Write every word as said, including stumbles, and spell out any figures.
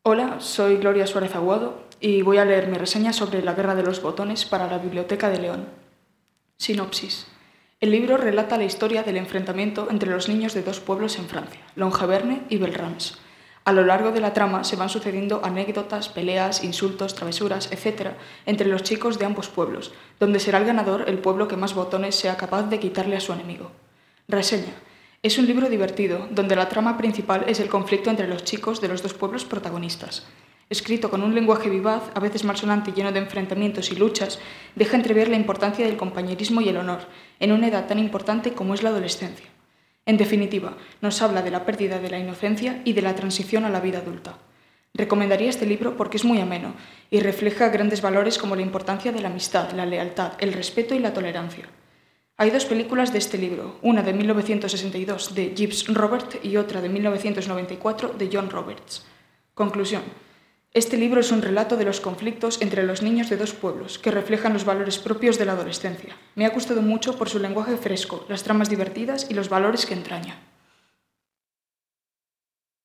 Hola, soy Gloria Suárez Aguado y voy a leer mi reseña sobre La Guerra de los Botones para la Biblioteca de León. Sinopsis. El libro relata la historia del enfrentamiento entre los niños de dos pueblos en Francia, Longeverne y Belrams. A lo largo de la trama se van sucediendo anécdotas, peleas, insultos, travesuras, etcétera, entre los chicos de ambos pueblos, donde será el ganador el pueblo que más botones sea capaz de quitarle a su enemigo. Reseña. Es un libro divertido, donde la trama principal es el conflicto entre los chicos de los dos pueblos protagonistas. Escrito con un lenguaje vivaz, a veces malsonante y lleno de enfrentamientos y luchas, deja entrever la importancia del compañerismo y el honor, en una edad tan importante como es la adolescencia. En definitiva, nos habla de la pérdida de la inocencia y de la transición a la vida adulta. Recomendaría este libro porque es muy ameno y refleja grandes valores como la importancia de la amistad, la lealtad, el respeto y la tolerancia. Hay dos películas de este libro, una de mil novecientos sesenta y dos de Gibbs Robert y otra de mil novecientos noventa y cuatro de John Roberts. Conclusión. Este libro es un relato de los conflictos entre los niños de dos pueblos, que reflejan los valores propios de la adolescencia. Me ha gustado mucho por su lenguaje fresco, las tramas divertidas y los valores que entraña.